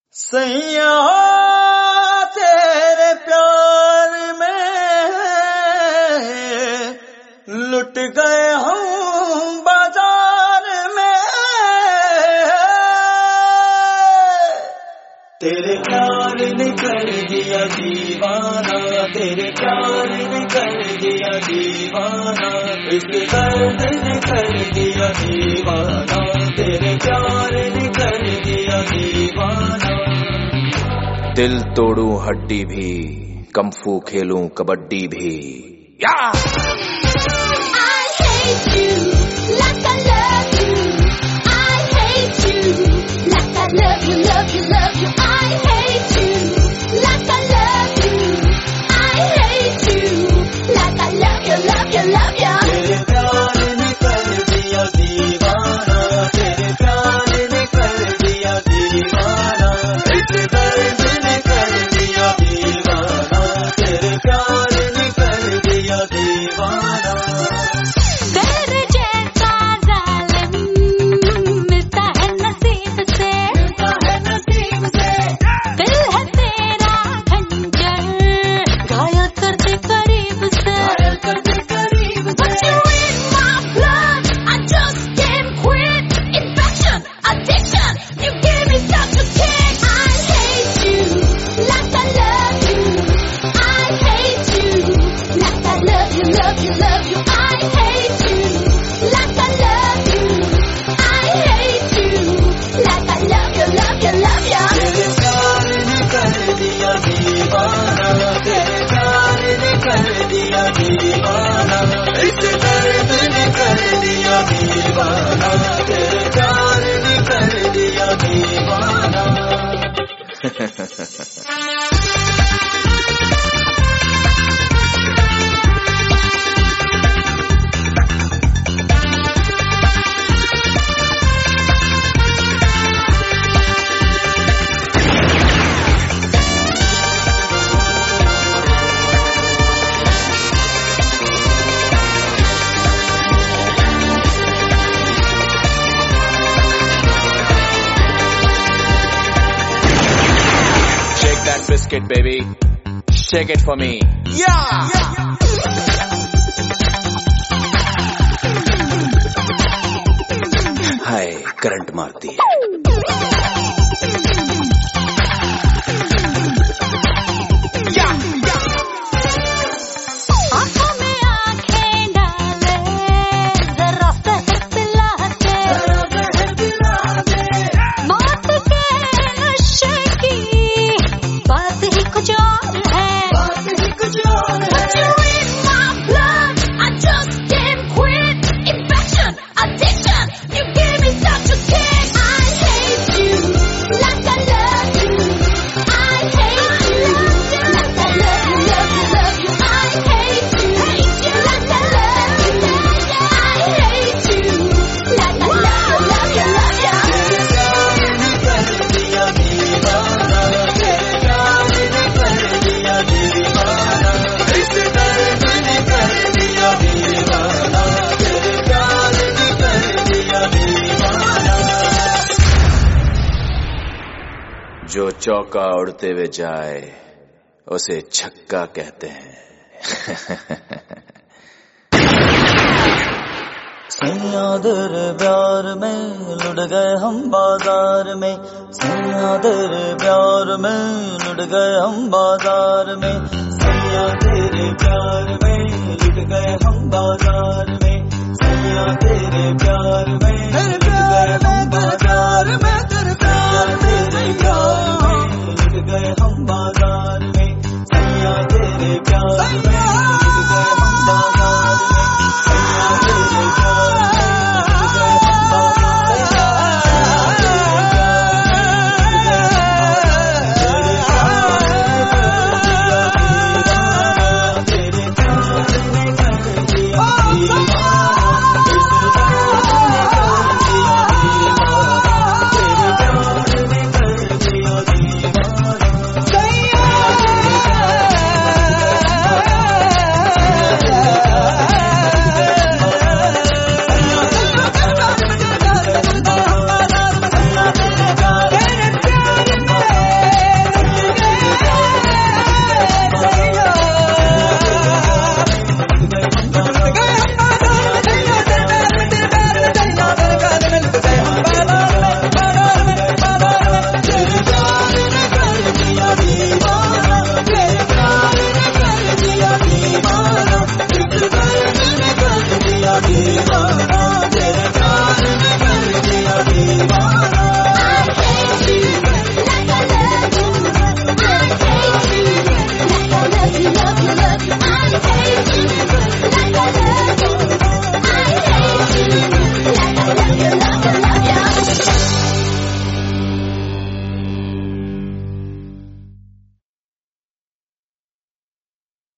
सैया तेरे प्यार में लुट गए हम बाजार में, तेरे प्यार ने कर दिया दीवाना, तेरे प्यार ने कर दिया दीवाना, इस दर्द ने कर दिया दीवाना, तेरे प्यार ने कर दिया दीवाना। दिल तोड़ूं हड्डी भी, कम्फू खेलूं कबड्डी भी। Biscuit baby, shake it for me. Yeah. हाय करंट मारती है। जो चौका उड़ते हुए जाए उसे छक्का कहते हैं। सैया तेरे प्यार में लुट गए हम बाजार में, सैया तेरे प्यार में लुट गए हम बाजार में, सैया तेरे प्यार में लुट गए हम बाजार में, सैया तेरे प्यार में लुट गए हम बाजार में, तेरे प्यार में